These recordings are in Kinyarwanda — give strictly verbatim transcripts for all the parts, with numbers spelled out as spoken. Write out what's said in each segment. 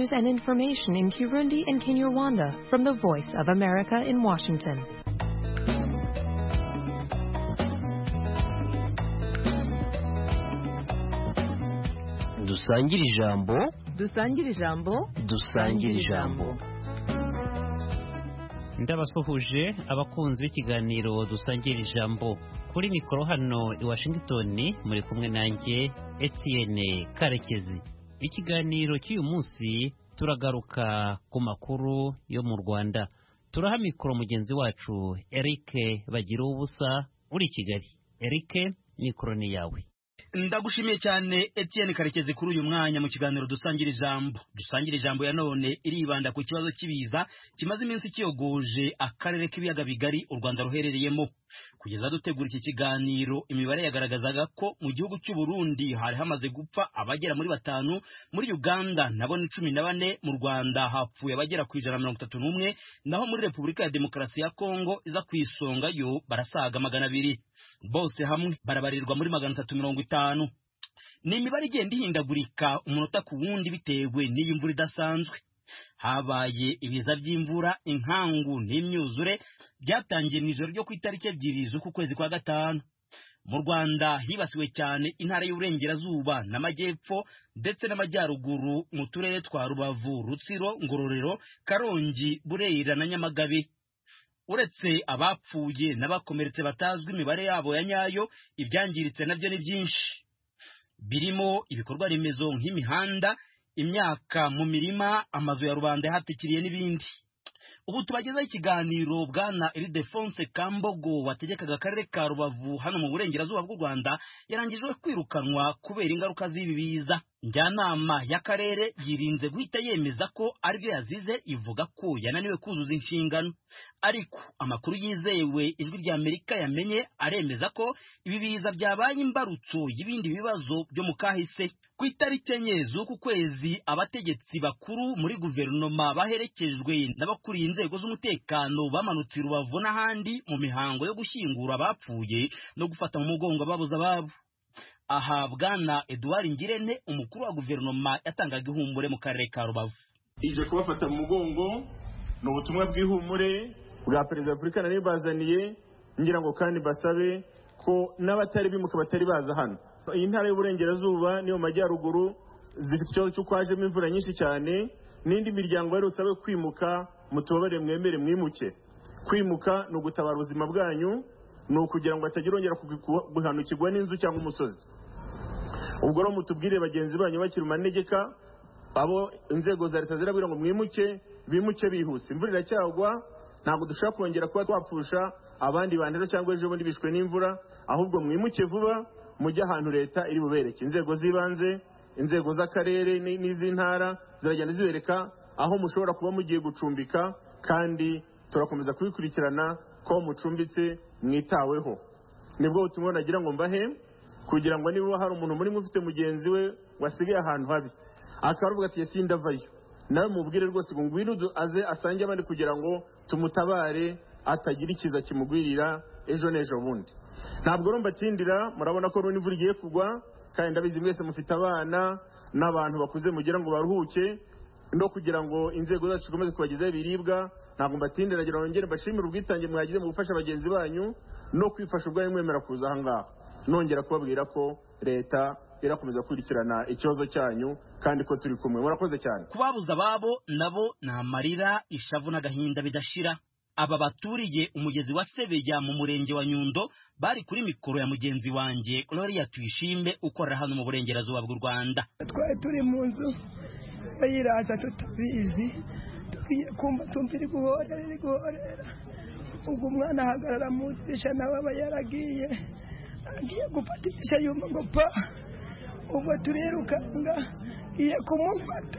news and information in Kirundi and Kinyarwanda from the Voice of America in Washington. Dusangire ijambo, dusangire ijambo, dusangire ijambo. Ndabasuhuje abakunzi b'ikiganiro dusangira ijambo. Kuri mikoro hano i Washington muri kumwe nanjye Etienne Karekezi. Ikiganiro cy'uyu munsi turagaruka ku makuru yo mu Rwanda. Turaha mikoro mugenzi wacu Eric Bagira ubusa uri Kigali. Eric, mikoro ni yawe. Ndagushimiye cyane Etienne Karekezi kuri uyu mwanya mu kiganiro dusangira ijambo. Dusangira ijambo ya none iribanda ku kibazo kibiza kimaze iminsi kiyogoje akarere k'ibiyaga bigari u Rwanda ruherereyemo. Kugeza dutegura iki kiganiro imibare yagaragazaga ko mu gihugu cy'u Burundi hari hamaze gupfa abagera muri batanu, muri Uganda nabo ni cumi na bane, mu Rwanda hapfuye abagera ku ijana na mirongo itatu n'umwe, naho muri Repubulika ya Demokarasi ya Kongo iza kwisonga yo barasaga magana abiri. Bose hamwe barabarirwa muri magana atatu mirongo itanu. Ni imibare igenda ihindagurika umunota ku wundi bitewe n'iyi mvura idasanzwe. Habaye ibiza by'imvura, inkangu n'imyuzure byatangiye mu ijoro ryo ku itariki ebyiri z'uku kwezi kwa gatanu. Mu Rwanda hibasiwe cyane intara y'Uburengerazuba n'Amajyepfo ndetse n'Amajyaruguru mu turere twa Rubavu, Rutsiro, Ngororero, Karongi, Burera na Nyamagabe. Uretse abapfuye n'abakomeretse batazwi imibare yabo ya nyayo, ibyangiritse nabyo ni byinshi, birimo ibikorwa remezo nk'imihanda, imyaka mu mirima, amazu ya rubanda yahatikiriye n'ibindi. Ubu tubagezaho ikiganiro bwana Ildefonse Kambogo wategekaga akarere ka Rubavu hano mu Burengerazuba bw'u Rwanda yarangijwe kwirukanwa kubera ingaruka z'ibi biza. Njyanama y'akarere yirinze guhita yemeza ko aribyo yazize, ivuga ko yananiwe kuzuza inshingano. Ariko amakuru yizewe ijwi rya Amerika yamenye aremeza ko ibi biza byabaye imbarutso y'ibindi bibazo byo mu kahise. Ku itariki enye z'uku kwezi abategetsi bakuru muri guverinoma baherekejwe n'abakuriye inzego z'umutekano bamanutse i Rubavu n'ahandi mu mihango yo gushyingura abapfuye no gufata mu mugongo ababuze ababo. Aha bwana Edouard Ngirente umukuru wa guverinoma yatangaga ihumure mu karere ka Rubavu. Ije kubafata mu mugongo no ubutumwa bw'ihumure bwa Perezida wa Repubulika nari bazaniye, ngira ngo kandi basabe ko n'abatari bimuka batari baza hano. Iyi ntara y'Uburengerazuba niyo Majyaruguru zifite ikibazo cyo kwajemo imvura nyinshi cyane, n'indi miryango yari usabe kwimuka mutubabare mwemere mwimuke. Kwimuka no gutabara ubuzima bwanyu, no kugira ngo atagira ongera guhanukirwa n'inzu cyangwa umusozi. Ubwo rero mutubwire bagenzi banyu bakiri manegeka, abo inzego za leta zirabwira ngo mwimuke, bimuke bihuse. Imvura iracyagwa, ntabwo dushaka kongera kuba twapfusha abandi bantu cyangwa ejo bundi bishwe n'imvura, ahubwo mwimuke vuba mujya ahantu leta iri bubereke. Inzego z'ibanze, inzego z'akarere n'iz'intara ziragenda zibereka aho mushobora kuba mugiye gucumbika, kandi turakomeza kubikurikirana ko mucumbitse mwitaweho. Nibwo ubutumwa nagira ngo mbahe, kugira ngo niba hari umuntu muri mufite mugenzi we wasigaye ahantu habi akaruvuga ati yesi ndavayo, nawe mubwire rwose ngo ngwino aze asange abandi kugira ngo tumutabare atagira ikiza kimugwirira ejo n'ejo bundi. Ntabwo rero mbatindira, murabona ko runi imvura igiye kugwa, kandi ndabizi mwese mufite abana n'abantu bakuze mugira ngo baruhuke, no kugira ngo inzego zacu zikomeze kubagezaho ibiribwa. Ntabwo mbatindira, nagira ngo ngere mbashimire ubwitange mwagize mu gufasha bagenzi banyu no kwifasha ubwanyu mwemera kuza aha ngaha. Nongera kubabwira ko leta irakomeza kurikirana ikibazo cyanyu kandi ko turi kumwe. Murakoze cyane. Kubabuza babo nabo na amarira, ishavu n'agahinda bidashira. Aba baturiye umugezi wa Sebeya mu murenge wa Nyundo bari kuri mikoro ya mugenzi wanjye Gloria Tuyishime ukorera hano mu Burengerazuba bw'u Rwanda. Twari turi mu nzu bayiraza tutabizi, tugiye kumva tumvira guhorera iri guhorera. Ubwo umwana ahagarara mu idirishya nawe aba yaragiye agiye gufata idirishya yumva ngo pa, ubwo turirukanga iye kumufata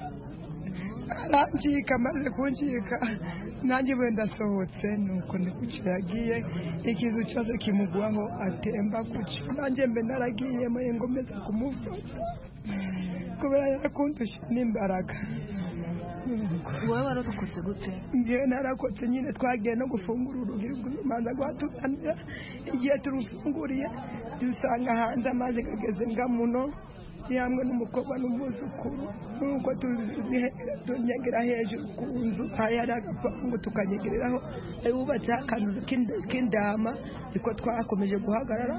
arancika, amaze kuncika nanjye wenda asohotse, nuko ndikuca yagiye ikizu cyose kimugwaho atemba kuca, nanjye mbe naragiye mu ngomeza kumufata kubera yarakundusha n'imbaraga. Wowe warokotse gute? Njye narakotse nyine, twagiye no gufungura urugi rw'umanza rwatuganira, igihe turufunguriye dusanga hanze amazi kageze ngamuno, yamwe n'umukobwa n'umuzukuru nuko tunyegera hejuru ku nzu hari agapangu tukanyegereraho yubatse akanzu k'indama niko twakomeje guhagarara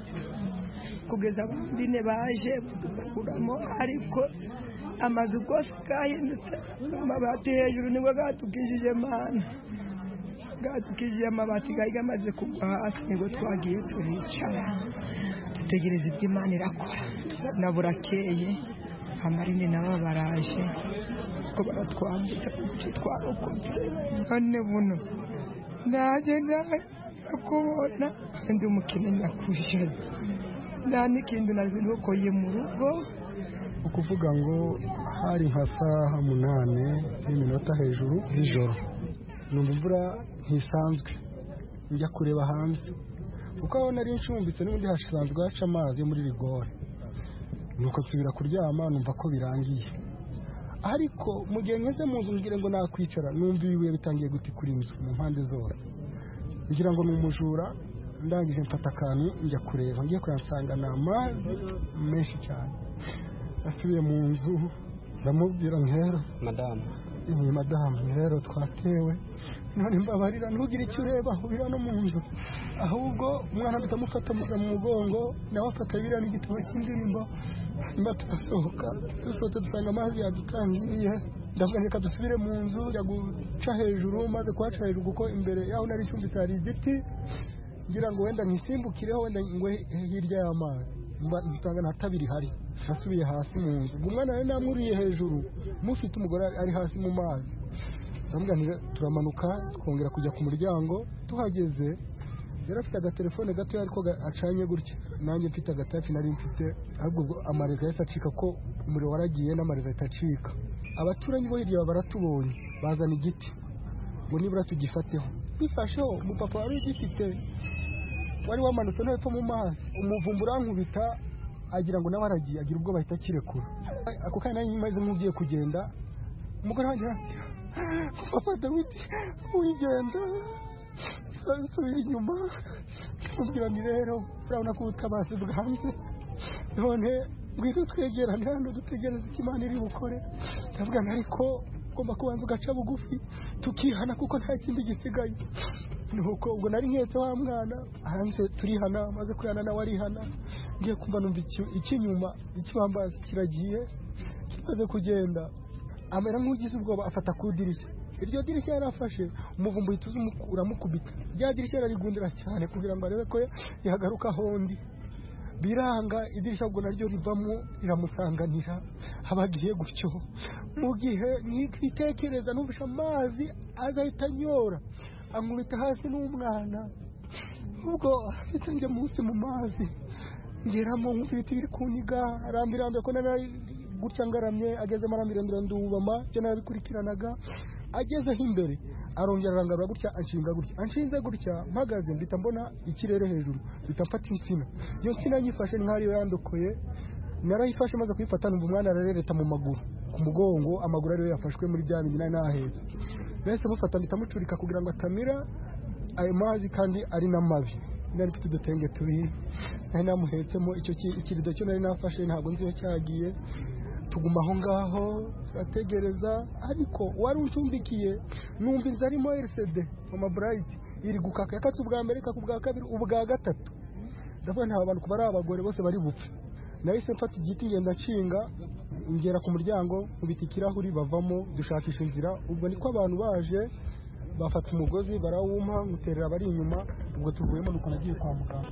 kugeza bine baje kudukuramo ariko amazu rwose gahindutse amabati hejuru nibwo gatukishije mana gatukishije amabati gari gamaze kugwa hasi nibwo twagiye turicara dutegereza ibyo Imana irakora na burakeye amarine nabo baraje ko baratwambitse icyo twarokotse none buno naje nakubona ndi umukene nakuje nta n'ikindi nazinukoye mu rugo ukuvuga ngo hari nka saha munane n'iminota hejuru y'ijoro numva imvura ntisanzwe njya kureba hanze kuko aho nari ncumbitse n'ubundi hasanzwe haca amazi yo muri rigore nuko nsubira kuryama numva ko birangiye ariko mu gihe ngeze mu nzu ngire ngo nakwicara numva ibibuye bitangiye gutikura inzu mu mpande zose ngira ngo ni umujura ndangije mfata akantu njya kureba ngiye kuyansanga ni amazi menshi cyane asubiye mu nzu ndamubwira nkero madamu iyi madamu rero twatewe none mbabarira ntugire icyo ureba ubira no mu nzu ahubwo umwana bitamufata mu mugongo nawe afata biriya n'igitabo cy'indirimbo nyuma tugasohoka dusohotse dusanga amazi yadutangiye ndavuga reka dusubire mu nzu ya guca hejuru maze kuhaca hejuru kuko imbere yaho nari icumbitse hari igiti ngira ngo wenda nkisimbukireho wenda ngwe hirya y'amazi nsanga nta tabiri hari nasubiye hasi mu nzu umwana yari namuriye hejuru mufite umugore ari hasi mu mazi ndamuganira turamanuka twongera kujya ku muryango tuhageze yari afite agatelefone gato ariko acanye gutya nanjye mfite agataci nari mfite ahubwo amareza yahise acika ko umuriro waragiye n'amareza ahita acika abaturanyi bo hirya baratubonye bazana igiti ngo nibura tugifateho bifasheho umupapa wari ugifite wari wamanutse no hepfo mu mazi umuvumbu urankubita agira ngo nawe aragiye agira ubwo bahita kirekura ako kanya nari maze nk'ugiye kugenda umugore wanjye papa Dawidi wigenda nsubira inyuma mubwira ni rero urabona ko ubutabazi bwanze none ngwino twegerane hano dutegereze icyo Imana iri bukore ndavuga ariko ugomba kubanza ugaca bugufi tukihana kuko nta kindi gisigaye nuko ubwo nari nketse wa mwana hanze turihana maze kwihana nawe arihana ngiye kumva numva ikinyuma ikibambazi kiragiye kimaze kugenda amera nk'ugize ubwoba afata ku dirishya iryo dirishya yarafashe umuvumbu uhita uramukubita rya dirishya yararigundira cyane kugira ngo arebe ko yagaruka hondi biranga idirishya ubwo naryo rivamo riramusanganira abagiye gutyo mu gihe nitekereza n'ubusha amazi azahita nyora ankubita hasi n'umwana ubwo afite njye munsi mu mazi ngeramo nk'ibiti biri kuniga arambirambe ko nari gutya ngaramye ageze marambirambira ndubama cyo narabikurikiranaga agezeho imbere arongera arangarura gutya anshinga gutya anshinze gutya mpagaze mbita mbona ikirere hejuru bita mfata insina iyo nsina nyifashe nk'ariyo yandokoye narayifashe maze kuyifata numva umwana ararereta mu maguru ku mugongo amaguru ariyo yafashwe muri bya bindi nari nahetse bese mufata mbita mucurika kugira ngo atamira ayo mazi kandi ari n'amabi nari mfite udutenge tubiri nari namuhetsemo icyo ikirido cyo nari nafashe ntabwo nzi iyo cyagiye tuguma aho ngaho turategereza ariko wari uncumbikiye numva inzu arimo L C D mama Bright iri gukaka yakatse ubwa mbere kakubwa kabiri ubwa gatatu ndavuga nta bantu kuba ari abagore bose bari bupfe nahise mfata igiti ngenda nshinga ngera ku muryango nkubita ikirahuri bavamo dushakisha inzira ubwo niko abantu baje bafata umugozi barawumpa muterera bari inyuma ubwo tuvuyemo nuko nagiye kwa muganga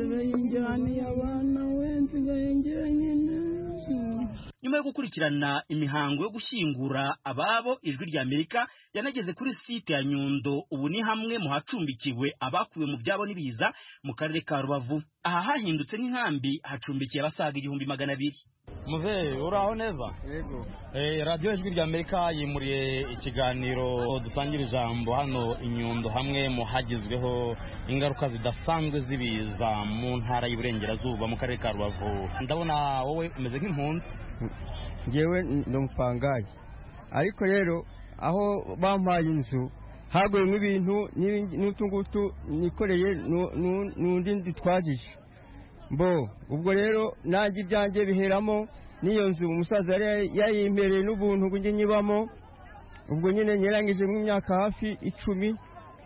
nyuma yo gukurikirana imihango yo gushyingura ababo ijwi rya Amerika yanageze kuri site ya Nyundo ubu ni hamwe mu hacumbikiwe abakuwe mu byabo n'ibiza mu karere ka Rubavu aha hahindutse nk'inkambi hacumbikiye abasaga igihumbi magana abiri. Muzehe uraho neza? Yego. Eh radio ijwi rya Amerika yimuriye ikiganiro dusangira ijambo hano Inyundo hamwe mu hagizweho ingaruka zidasanzwe zibiza mu ntara y'Iburengerazuba mu karere ka Rubavu. Ndabona wowe umeze nk'impunzi. Ngewe ndumpangaye. Ariko rero aho bampaye inzu hagoyemo ibintu n'utungutu nikoreye nundi nditwajije. Bo ubwo rero nanjye ibyanjye biheramo niyo nzu umusaza yari yayimpereye n'ubuntu ngo njye nyibamo ubwo nyine nyirangije mu myaka hafi icumi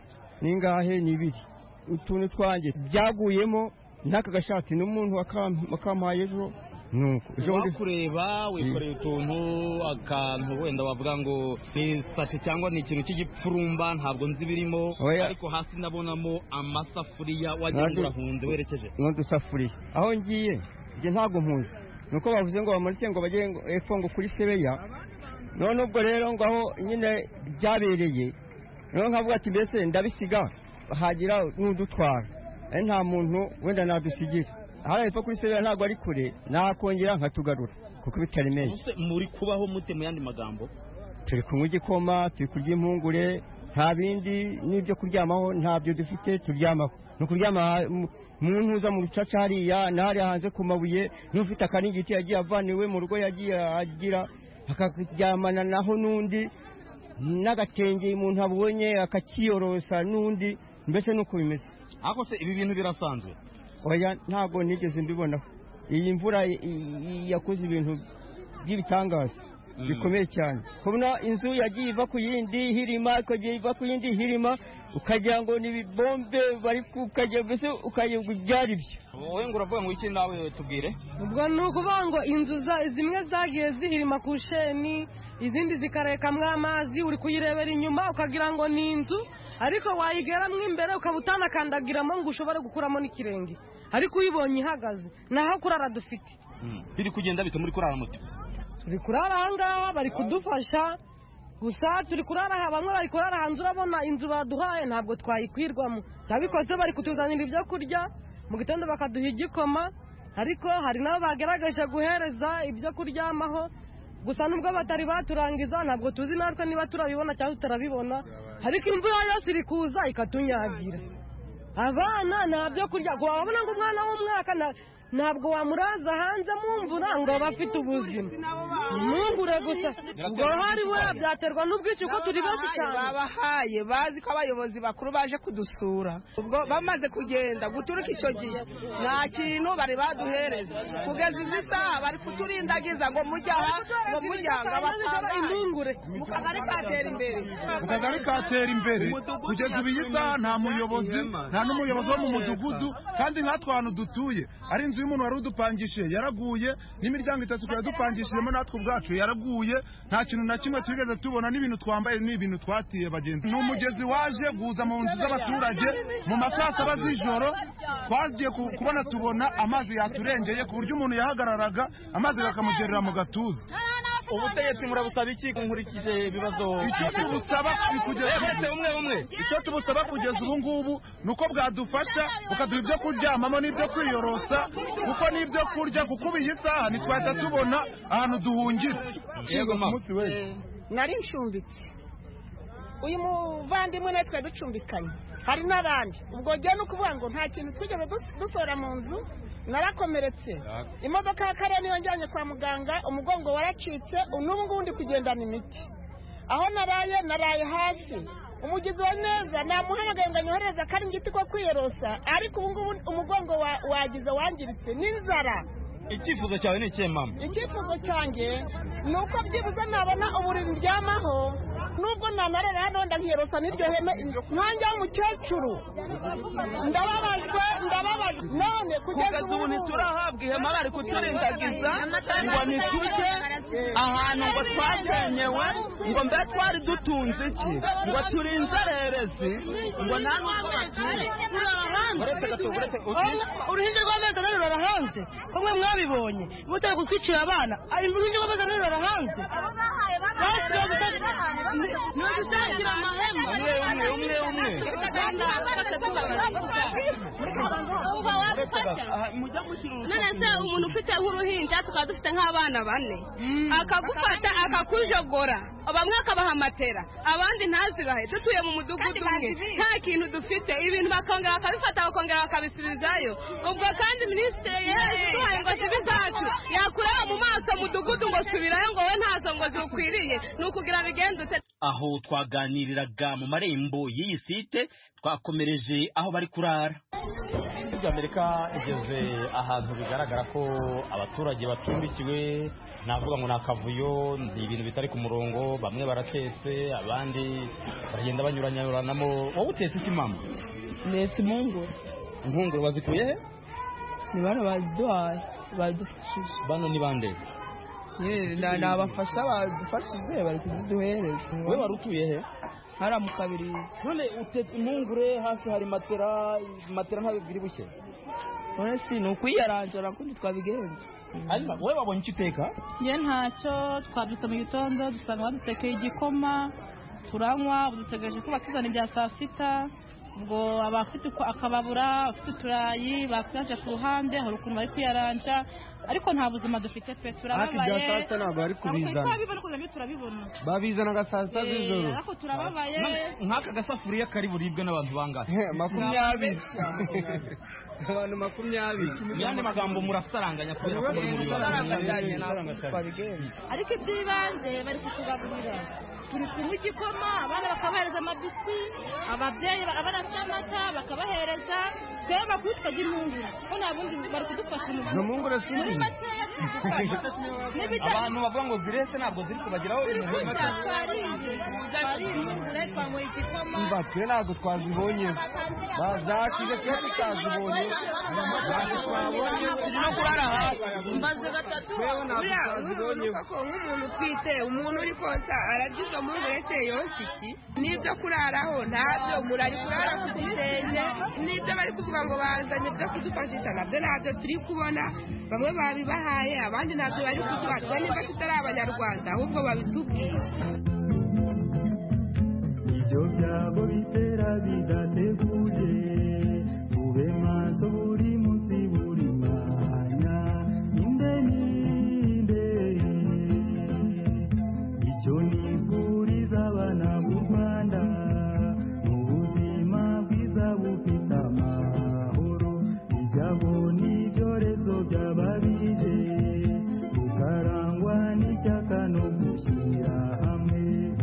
n'ingahe n'ibiri utuntu twanjye byaguyemo n'aka gashati n'umuntu wakampaye ejo nuko ejo kureba wikoreye utuntu akantu wenda wavuga ngo ni sashi cyangwa ni ikintu cy'igipfurumba ntabwo nzi birimo ariko hasi ndabonamo amasafuriya wagira ngo urahunze werekeje n'udusafuriya aho ngiye njye ntabwo mpuzi nuko bavuze ngo bamurike ngo bajye epfo ngo kuri sebeya none ubwo rero ngo aho nyine byabereye rero nkavuga ati mbese ndabisiga hagira n'udutwara nta muntu wenda nadusigira hano epfo kuri sebeya ntabwo ari kure nakongera nkatugarura kuko bitaremeye muri kubaho mute mu yandi magambo turi kunywa igikoma turi kurya impungure nta bindi n'ibyo kuryamaho ntabyo dufite turyamaho ni ukuryama mu ntuza mu rucaca hariya n'ahari hanze ku mabuye n'ufite akaringiti yagiye avaniwe mu rugo yagiye agira akaryamana naho n'undi n'agatenge umuntu abonye akakiyorosa n'undi mbese nuko bimeze ariko se ibi bintu birasanzwe oya ntabwo nigeze mbibonaho iyi mvura yakoze ibintu by'ibitangaza bikomeye cyane kubona inzu yagiye iva ku yindi hirima ikagiye iva ku yindi hirima ukagira ngo ni bombe bari kukajya mbese ukagira byari byo wowe ngo uravuga ngo iki nawe tubwire ubwo ni ukuvuga ngo inzu zimwe zagiye zihirima ku sheni izindi zikarekamwo amazi uri kuyirebera inyuma ukagira ngo ni inzu ariko wayigeramo imbere ukaba utanakandagiramo ngo ushobore gukuramo n'ikirenge ariko uyibonye ihagaze naho kurara dufite biri kugenda bite muri kurara muti turi kurara ahangaha bari kudufasha gusa turi kurara aha bamwe bari kurara hanze urabona inzu baduhaye ntabwo twayikwirwamo cyabikoze bari kutuzanira ibyo kurya mu gitondo bakaduha igikoma ariko hari nabo bagerageje guhereza ibyo kuryamaho gusa nubwo batari baturangiza ntabwo tuzi natwe niba turabibona cyangwa tutarabibona ariko imvura yose iri kuza ikatunyagira abana ntabyo kurya wabona ngo umwana w'umwaka ntabwo wamuraza hanze mu mvura ngo aba afite ubuzima ntungure gusa ubwo hari we byaterwa n'ubwinshi ko turi benshi cyane babahaye bazi ko abayobozi bakuru baje kudusura ubwo bamaze kugenda guturuka icyo gihe nta kintu bari baduhereza kugeza izi saha bari kuturindagiza ngo mujya aha ngo mujya ngo abapanga intungure mu kagari katera imbere mu kagari katera imbere kugeza ubu iyi saha nta muyobozi nta n'umuyobozi wo mu mudugudu kandi nkatwe ahantu dutuye ari inzu y'umuntu wari udupangishije yaraguye n'imiryango itatu twari dupangishijemo natwe ubwacu yaraguye nta kintu na kimwe twigeze tubona n'ibintu twambaye n'ibintu twatiye bagenzi ni umugezi waje guza mu nzu z'abaturage mu masaha saba z'ijoro twagiye kubona tubona amazi yaturengeye ku buryo umuntu yahagararaga amazi bakamugerera mu gatuza ubutegetsi murabusaba iki nkurikije ibibazo icyo tubusaba kugeza umwe umwe icyo tubusaba kugeza ubu ngubu nuko bwadufasha bukaduha ibyo kuryamamo n'ibyo kwiyorosa kuko n'ibyo kurya kuko ubu iyi saha ntitwahita tubona ahantu duhungira yego munsi we nari ncumbitse uyu muvandimwe natwe ducumbikanye hari n'abandi ubwo jya no kuvuga ngo nta kintu twigeze dusora mu nzu narakomeretse imodoka ya kare niyo njyanye kwa muganga umugongo waracitse n'ubu ngubu ndi kugendana imiti aho naraye naraye hasi umugizi wa neza namuhamagaye ngo anyohereze akaringiti ko kwiyorosa ariko ubu ngubu umugongo wagize wangiritse n'inzara icyifuzo cyawe ni ikihe mama icyifuzo cyanjye ni uko byibuze nabona uburiri ndyamaho nubwo nanarera hano ndakiyorosa n'iryo heme nkanjye w'umukecuru ndababajwe ndababajwe none kugeza ubu ntiturahabwa ihema bari kuturindagiza ngo ntitujye ahantu ngo twagenyewe ngo mbe twari dutunze iki ngo turi inzererezi ngo nta n'ubwo batuye uruhinja rw'amezi ane rurara hanze kumwe mwabibonye mutari kutwicira abana uruhinja rw'amezi ane rurara hanze ntibadusangira amahema umwe umwe umwe umwe none se umuntu ufite nk'uruhinja tukaba dufite nk'abana bane akagufata akakujogora bamwe akabaha matera abandi ntazibahe dutuye mu mudugudu umwe nta kintu dufite ibintu bakongera bakabifata bakongera bakabisubizayo ubwo kandi minisitiri yaduhaye ngo zibe izacu yakureba mu maso mudugudu ngo subirayo ngo we ntazo ngo ziwukwiriye ni ukugira bigendutse aho twaganiriraga mu marembo y'iyi site twakomereje aho bari kurara. Amerika igeze ahantu bigaragara ko abaturage bacumbikiwe, navuga ngo nakavuyo, ni ibintu bitari ku murongo, bamwe baratetse abandi bagenda banyuranyuranamo. Wowe utetse iki mama? Netse impungure. Impungure bazikuye he? Ni bana baduhaye badufashije. Bano ni bande? Ye na nabafasha badufashije bari kuziduhereza. Wowe warutuye he? Hara mu Kabirizi. None utetse impungure, hafi hari matera, matera ntabwo biri bushye. None si no kwiyaranjara kundi twabigenza. Hanyuma wowe wabonye icyo uteka? Nge ntacyo, twabyutse mu gitondo dusanga badutekeye igikoma turanywa, dutegereje ko batuzana ibya saa sita. Ubwo abafite akababura, afite turayi bakyaje ku ruhande, hari ukuntu bari kwiyaranja, ariko nta buzima dufite twe turababaye. Ati bya saa sita ntabwo bari kubizana. Twabibona kugira ngo turabibona. Babizana ga saa sita z'ijoro. Ariko turababaye. Nk'aka gasafuriya kari buribwe n'abantu bangahe? makumyabiri. Abantu makumyabiri. Yandi magambo murasaranganya kubera ko muri baranganya twabigenza. Ariko iby'ibanze bari kutugaburira. Turi kunywa igikoma, abana bakabahereza amabisi, ababyeyi abana amata bakabahereza, twebwe bakuru tukagira impungure. Ko nta bundi bari kudufasha mu Zo mpungure suri. Abantu bavuga ngo zirese ntabwo ziri kubagiraho ibintu make. Mba twe ntabwo twazibonye. Bazakije twe tutazibonye. Turimo kurara hasi. Mbaze gatatu. Buriya urumva ko nk'umuntu utwite, umuntu uri konsa aragize impungure se yonsa iki? N'ibyo kuraraho ntabyo, murari kurara ku gitenge, n'ibyo bari kuvuga ngo bazanye byo kudufashisha nabyo ntabyo turi kubona. Bamwe babibahaye abandi ntabyo bari kuduha, twe nimba tutari abanyarwanda ahubwo babitubwira. Ibyo byabo bitera bidateguye, ube maso buri munsi buri mwanya, inde ninde icyo nifuriza abana b'u Rwanda, mu buzima bwiza bufite amahoro, ibyago n'ibyorezo by'ababije, tukarangwa n'ishyaka no gushyira hamwe.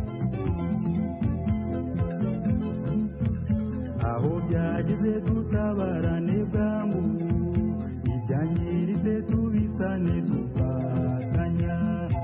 Aho byageze dutabarane bwangu, ibyangiritse tubisane tufatanya.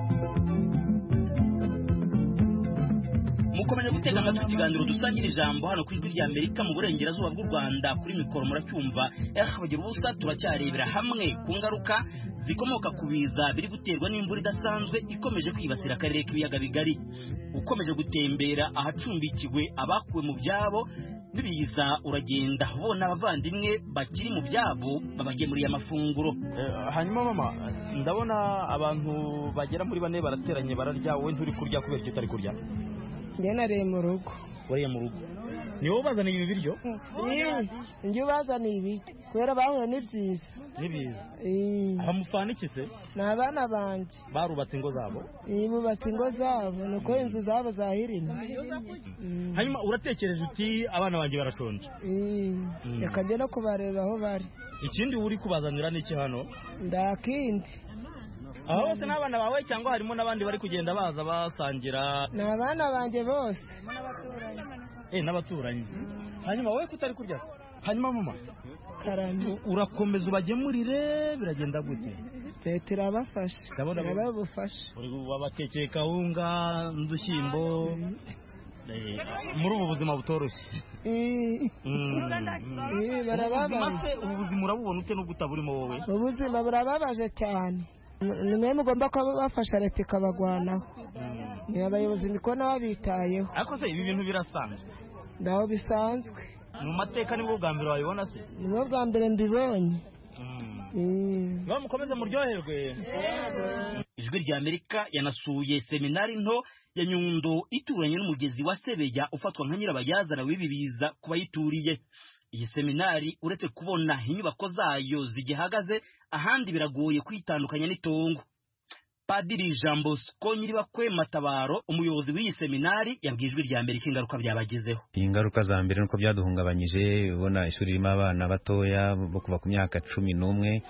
Mukomeje gutega amatwi ikiganiro dusangira ijambo hano ku ijwi rya Amerika mu burengerazuba bw'u Rwanda. Kuri mikoro muracyumva eh bagira ubusa, turacyarebera hamwe ku ngaruka zikomoka ku biza biri guterwa n'imvura idasanzwe ikomeje kwibasira akarere k'ibiyaga bigari. Ukomeje gutembera ahacumbikiwe abakuwe mu byabo n'ibiza, uragenda ubona abavandimwe bakiri mu byabo babagemuriye amafunguro. Hanyuma mama, ndabona abantu bagera muri bane barateranye bararya, wowe nturi kurya kubera icyo utari kurya? Njye nariye mu rugo. Wariye mu rugo? Ni wowe bazaniye ibi biryo? Njye bazaniye ibi kubera bahuye n'ibyiza. N'ibiza? Aha mufana iki se? Ni abana banjye. Barubatse ingo zabo? Iyi bubatse ingo zabo, nuko inzu zabo zahirima. Hanyuma uratekereje uti abana banjye barashonje? Reka njye no kubareba aho bari. Ikindi uri kubazanira n'iki hano? Ndakindi. Aho bose n'abana bawe cyangwa harimo n'abandi bari kugenda baza basangira? Ni abana banjye bose. Eh, n'abaturanyi. Hanyuma wowe kutari kurya se? Hanyuma mama, karame urakomeza ubagemurire, biragenda gute? Leta irabafasha, irabafasha. Wabatekeye kawunga n'udushyimbo muri ubu buzima butoroshye. Barababaje. Ubu buzima urabubona ute n'ubwo utaburimo wowe? Ubuzima burababaje cyane. Ni mwe mugomba kuba bafasha leta ikabagwanaho. Ni abayobozi ndikubona babitayeho. Ariko se ibi bintu birasanzwe? Ndaho bisanzwe. Mu mateka nibwo bwa mbere wabibona se? Nibwo bwa mbere mbibonye. Ngo mukomeze muryoherwe. Ijwi rya Amerika yanasuye seminari nto ya Nyundo ituranye n'umugezi wa Sebeya ufatwa nka nyirabayazana w'ibi biza kubayituriye. Iyi seminari uretse kubona inyubako zayo zigihagaze, ahandi biragoye kwitandukanya n'itongo. Padiri Jean Bosco Nyiribakwe Matabaro, umuyobozi w'iyi seminari, yabwijwe rya Amerika ingaruka byabagezeho. Ingaruka za mbere nuko byaduhungabanyije, ubona ishuri ririmo abana batoya bo kuva ku myaka cumi n'umwe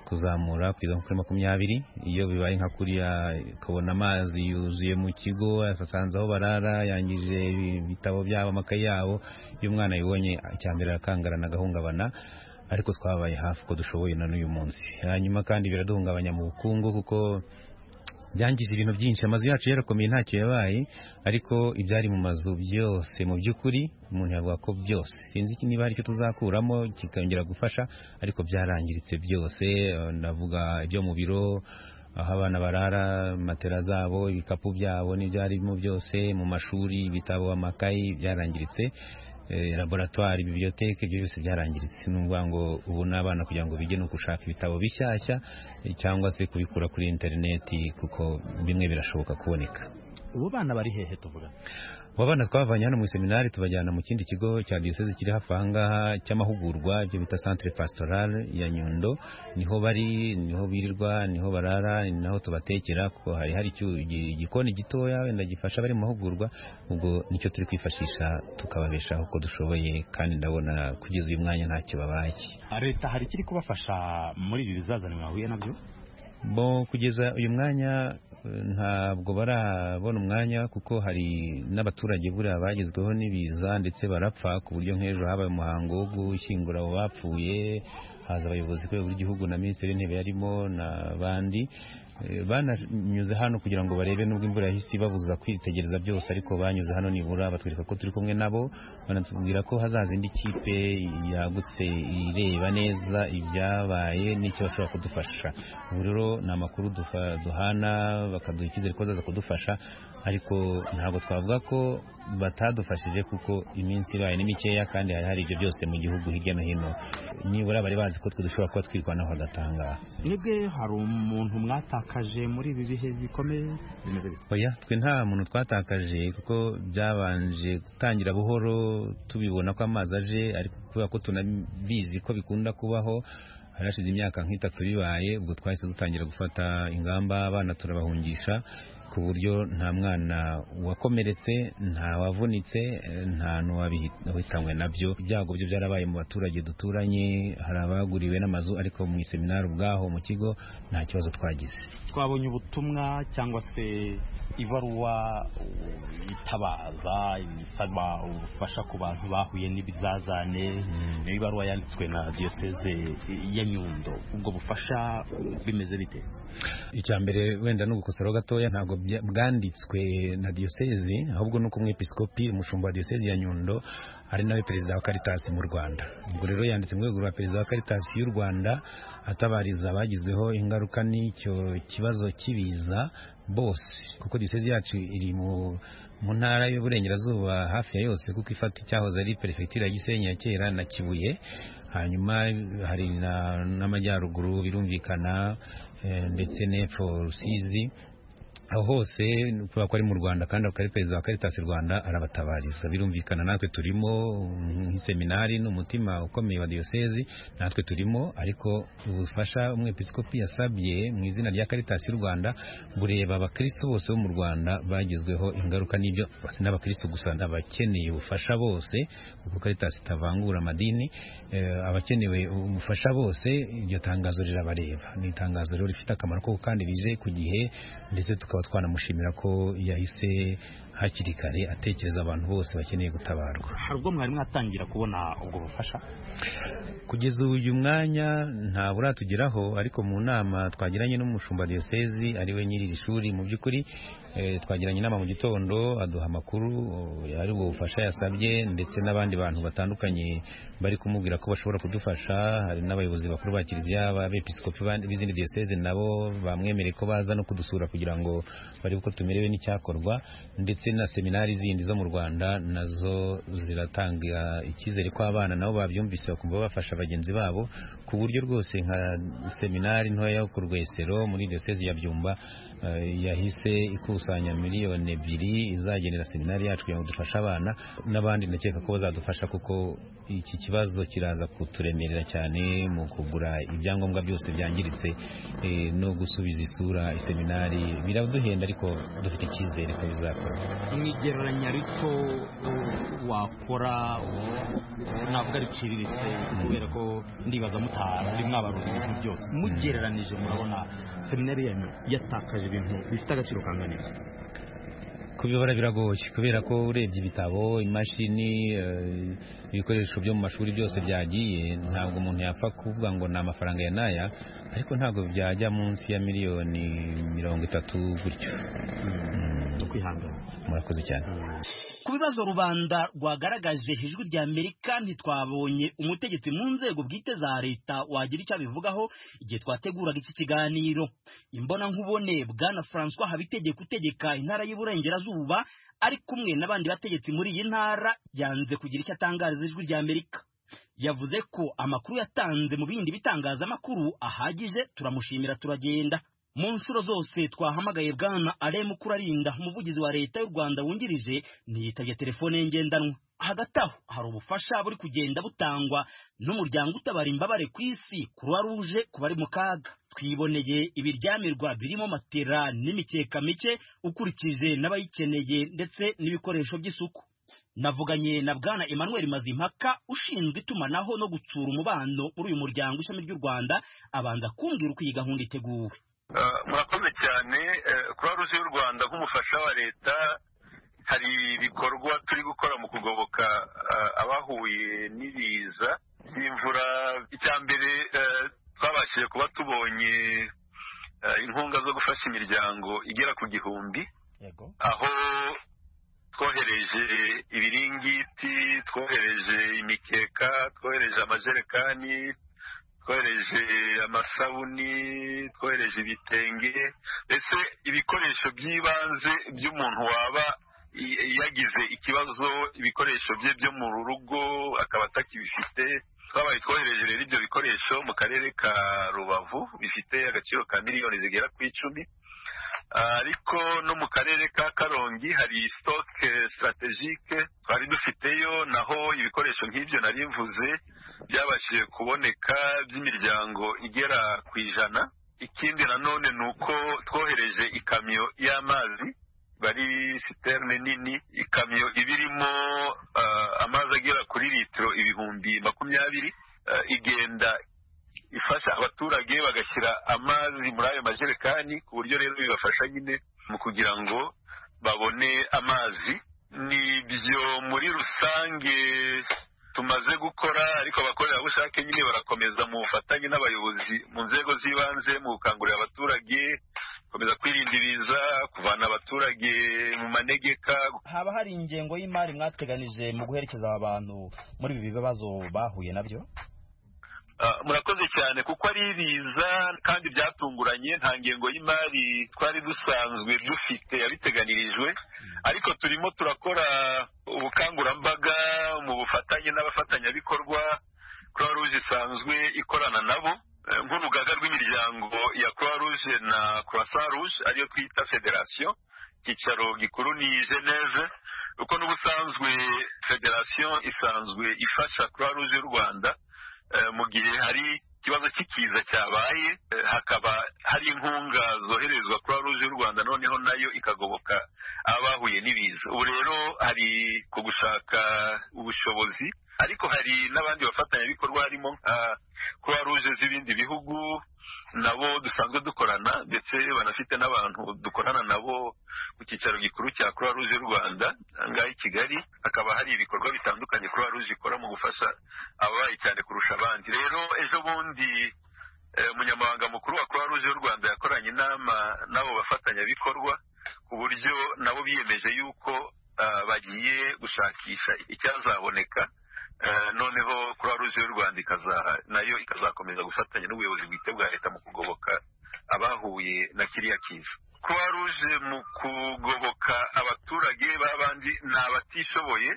kuzamura kugeza kuri makumyabiri. Iyo bibaye nka kuriya ukabona amazi yuzuye mu kigo asanze aho barara yangije ibitabo byabo amakayi yabo, iyo umwana yibonye icyambere arakangarana agahungabana, ariko twabaye hafi ko dushoboye na n'uyu munsi. Hanyuma kandi biraduhungabanya mu bukungu kuko byangije ibintu byinshi. Amazu yacu yarakomeye ntacyo yabaye, ariko ibyari mu mazu byose mu by'ukuri umuntu yavuga ko byose, sinzi niba hari icyo tuzakuramo kikongera gufasha, ariko byarangiritse byose. Ndavuga ibyo mu biro, aho abana barara, matera zabo, ibikapu byabo n'ibyarimo byose, mu mashuri, ibitabo, amakayi byarangiritse. Eh, laboratoire, biblioteke, ibyo byose byarangiritse. Numva ngo ubu n'abana kugira ngo bige no gushaka ibitabo bishyashya cyangwa se kubikura kuri internet, kuko bimwe birashoboka kuboneka. Ubu bana bari hehe tuvuga? Abo bana twavanye hano mu seminari tubajyana mu kindi kigo cya diocese kiri hafi aha ngaha cy'amahugurwa, ibyo bita Centre Pastoral ya Nyundo. Niho bari, niho birirwa, niho barara, naho tubatekera, kuko hari hari igikoni gitoya wenda gifasha bari mu mahugurwa. Ubwo nicyo turi kwifashisha tukababeshaho uko dushoboye, kandi ndabona kugeza uyu mwanya ntacyo babaye. Leta hari kiri kubafasha muri ibi bizazane mwahuye nabyo? Bo kugeza uyu mwanya ntabwo barabona umwanya, kuko hari n'abaturage buriya bagezweho n'ibiza ndetse barapfa, ku buryo nk'ejo habaye umuhango wo gushyingura abo bapfuye, haza abayobozi ku rwego rw'igihugu na minisitiri w'intebe yarimo n'abandi. Bananyuze hano kugira ngo barebe, nubwo imvura yahise babuza kwitegereza byose, ariko banyuze hano nibura batwereka ko turi kumwe nabo, banatubwira ko hazaza indi kipe yagutse ireba neza ibyabaye n'icyo bashobora kudufasha. Ubu rero ni amakuru duhana, bakaduha icyizere ko bazaza kudufasha, ariko ntabwo twavuga ko batadufashije, kuko iminsi ibaye ni mikeya kandi hari hari ibyo byose mu gihugu hirya no hino. Nibura bari bazi ko twe dushobora kuba twirwanaho hagatanga. Mwebwe hari umuntu mwatakaje muri ibi bihe bikomeye bimeze bite? Oya, twe nta muntu twatakaje, kuko byabanje gutangira buhoro tubibona ko amazi aje, ariko kubera ko tunabizi ko bikunda kubaho, harashize imyaka nk'itatu bibaye, ubwo twahise dutangira gufata ingamba, abana turabahungisha, ku buryo nta mwana wakomeretse, nta wavunitse, nta n'uwabihitanywe nabyo. Ibyago byo byarabaye mu baturage duturanye, hari abaguriwe n'amazu, ariko mu iseminari ubwaho mu kigo nta kibazo twagize. Twabonye ubutumwa cyangwa se ibaruwa itabaza isaba ubufasha ku bantu bahuye n'ibizazane, mm. Ni ibaruwa yanditswe na diocese ya Nyundo. Ubwo bufasha bimeze bite? Icya mbere wenda no gukosora gatoya, ntabwo bwanditswe na diocese, ahubwo nuko umwepiskopi umushumba wa diocese ya Nyundo ari nawe perezida wa Caritas mu Rwanda. Ubwo rero yanditse mu rwego rwa perezida wa Caritas y'u Rwanda atabariza abagizweho ingaruka n'icyo kibazo kibiza bose, kuko diocese yacu iri mu mu ntara y'uburengerazuba hafi ya yose, kuko ifata icyahoze ari perefegitura ya Gisenyi ya kera na Kibuye, hanyuma hari n'amajyaruguru birumvikana, ndetse n'epfo Rusizi. Aho hose kubera ko ari mu Rwanda kandi akari perezida wa Caritas Rwanda arabatabariza. Birumvikana natwe turimo nk'iseminari n'umutima ukomeye wa diocese, natwe turimo, ariko ubufasha umwepiskopi yasabye mu izina rya Caritas y'u Rwanda bureba abakristo bose bo mu Rwanda bagizweho ingaruka n'ibyo, basi n'abakristo gusa, abakeneye ubufasha bose, kuko Caritas itavangura amadini, abakenewe ubufasha bose. Iryo tangazo rirabareba, ni itangazo rero rifite akamaro ko kandi bije ku gihe, ndetse tukaba twanamushimira ko yahise hakiri kare atekereza abantu bose bakeneye gutabarwa. Hari ubwo mwari mwatangira kubona ubwo bufasha? Kugeza uyu mwanya nta buratugeraho, ariko mu nama twagiranye n'umushumba diocese ari we nyiri iri shuri, mu by'ukuri e, twagiranye inama mu gitondo, aduha amakuru yari ubwo bufasha yasabye, ndetse n'abandi bantu batandukanye bari kumubwira ko bashobora kudufasha. Hari n'abayobozi bakuru ba kiliziya, abepiskopi b'izindi diocese nabo bamwemereye ko baza no kudusura kugira ngo barebe uko tumerewe n'icyakorwa, ndetse na seminari zindi zo mu Rwanda nazo ziratanga icyizere ko abana nabo babyumvise bakumva bafasha bagenzi babo, ku buryo rwose nka seminari ntoya yo ku Rwesero muri diocese ya Byumba yahise ikusanya miliyoni ebyiri izagenera seminari yacu kugira ngo dufashe abana n'abandi ndakeka ko bazadufasha kuko iki kibazo kiraza kuturemerera cyane mu kugura ibyangombwa byose byangiritse no gusubiza isura iseminari biraduhenda ariko dufite icyizere ko bizakora. Mwigereranya rito wakora navuga riciriritse kubera ko ndibaza mutara ari mwabaruzi ibintu byose mugereranije murabona seminari yanyu yatakaje ibintu bifite agaciro kangana iki? Kubibara biragoye kubera ko urebye ibitabo imashini ibikoresho byo mu mashuri byose byagiye ntabwo umuntu yapfa kuvuga ngo ni amafaranga ya naya ariko ntabwo byajya munsi ya miliyoni mirongo itatu gutyo. Ukwihangana murakoze cyane. Ku bibazo rubanda rwagaragaje ijwi rya Amerika ntitwabonye umutegetsi mu nzego bwite za leta wagira icyo abivugaho igihe twateguraga iki kiganiro. Imbona nkubone bwana François Habitegeka utegeka intara y'Iburengerazuba ari kumwe n'abandi bategetsi muri iyi ntara yanze kugira icyo atangariza ijwi rya Amerika. Yavuze ko amakuru yatanze mu bindi bitangazamakuru ahagije, turamushimira turagenda. Mu nshuro zose twahamagaye bwana Alain Mukurarinda umuvugizi wa leta y'u Rwanda wungirije ntiyitabye telefone ngendanwa. Hagati aho hari ubufasha buri kugenda butangwa n'umuryango utabara imbabare ku isi Croix Rouge ku bari mu kaga. Twiboneye ibiryamirwa birimo matera n'imikeka mike ukurikije n'abayikeneye ndetse n'ibikoresho by'isuku. Navuganye na bwana Emmanuel Mazimpaka ushinzwe itumanaho no gutsura umubano muri uyu muryango ishami ry'u Rwanda abanza kumbwira uko iyi gahunda iteguwe. Murakoze cyane. Croix Rouge y'u Rwanda nk'umufasha wa leta hari ibikorwa turi gukora mu kugoboka abahuye n'ibiza by'imvura. Icya mbere twabashije kuba tubonye inkunga zo gufasha imiryango igera ku gihumbi, aho twohereje ibiringiti, twohereje imikeka, twohereje amajerekani, twohereje amasabuni, twohereje ibitenge, mbese ibikoresho by'ibanze by'umuntu waba yagize ikibazo, ibikoresho bye byo mu rugo akaba atakibifite. Twabaye twohereje rero ibyo bikoresho mu karere ka Rubavu bifite agaciro ka miliyoni zigera ku icumi, ariko no mu karere ka Karongi hari stock strategique twari dufiteyo, naho ibikoresho nk'ibyo nari mvuze byabashije kuboneka by'imiryango igera ku ijana. Ikindi nanone ni uko twohereje ikamyo y'amazi, bari citerne nini, ikamyo ibirimo uh, amazi agera kuri litiro ibihumbi makumyabiri, uh, igenda ifasha abaturage bagashyira amazi muri ayo majerekani, ku buryo rero bibafasha nyine mu kugira ngo babone amazi. Nibyo muri rusange tumaze gukora, ariko abakorerabushake nyine barakomeza mu bufatanye n'abayobozi mu nzego z'ibanze mu gukangurira abaturage komeza kwirinda ibiza, kuvana abaturage mu manegeka. Haba hari ingengo y'imari mwateganije mu guherekeza abantu muri ibi bibazo bahuye nabyo? Uh, murakoze cyane kuko ari ibiza kandi byatunguranye, nta ngengo y'imari twari dusanzwe dufite yabiteganirijwe, ariko turimo turakora ubukangurambaga mu bufatanye n'abafatanyabikorwa Croix Rouge isanzwe ikorana nabo, nk'urugaga rw'imiryango ya Croix Rouge na Croissant Rouge ariyo twita federation, icyicaro gikuru ni Geneve, uko n'ubusanzwe federation isanzwe ifasha Croix Rouge y'u Rwanda mu gihe hari ikibazo cy'ikiza cyabaye, hakaba hari inkunga zoherezwa Croix Rouge y'u Rwanda noneho nayo ikagoboka abahuye n'ibiza. Ubu rero hari ku gushaka ubushobozi, ariko hari n'abandi bafatanyabikorwa harimo nka Croix Rouge z'ibindi bihugu nabo dusanzwe dukorana, ndetse banafite n'abantu dukorana nabo ku cyicaro gikuru cya Croix Rouge y'u Rwanda ngaho i Kigali. Hakaba hari ibikorwa bitandukanye Croix Rouge ikora mu gufasha ababaye cyane kurusha abandi. Rero ejo bundi umunyamabanga mukuru wa Croix Rouge y'u Rwanda yakoranye inama n'abo bafatanyabikorwa ku buryo nabo biyemeje yuko uh, bagiye gushakisha icyazaboneka. Uh, noneho Croix Rouge y'u Rwanda ikaza nayo ikazakomeza gufatanya n'ubuyobozi bwite bwa leta mu kugoboka abahuye na kiriya kiza. Croix Rouge mu kugoboka abaturage babandi n'abatishoboye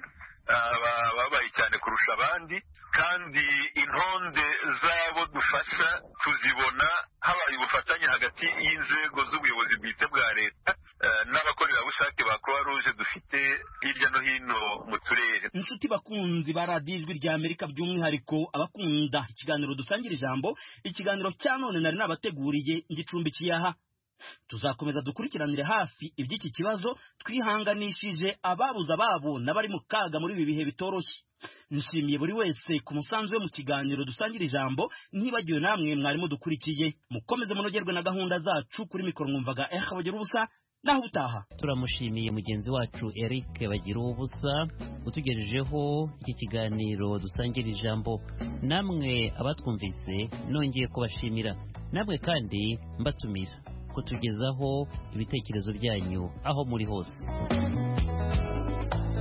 babaye cyane kurusha abandi, kandi intonde z'abo dufasha tuzibona habaye ubufatanye hagati y'inzego z'ubuyobozi bwite bwa leta n'abakorerabushake ba Croix Rouge dufite hirya no hino mu turere. Inshuti bakunzi ba radiyo ijwi rya Amerika, by'umwihariko abakunda ikiganiro dusangira ijambo, ikiganiro cya none nari nabateguriye ngicumbikiye aha. Tuzakomeza dukurikiranire hafi iby'iki kibazo, twihanganishije ababuze ababo n'abari mu kaga muri ibi bihe bitoroshye. Nshimiye buri wese ku musanzu we mu kiganiro dusangira ijambo, ntibagiwe namwe mwari mudukurikiye. Mukomeze munogerwe na gahunda zacu. Kuri mikoro mwumvaga Eha Bagira Ubusa, naho utaha. Turamushimiye mugenzi wacu Eric Bagira Ubusa utugejejeho iki kiganiro dusangira ijambo. Namwe abatwumvise nongeye kubashimira, namwe kandi mbatumira kutugezaho ibitekerezo byanyu aho muri hose.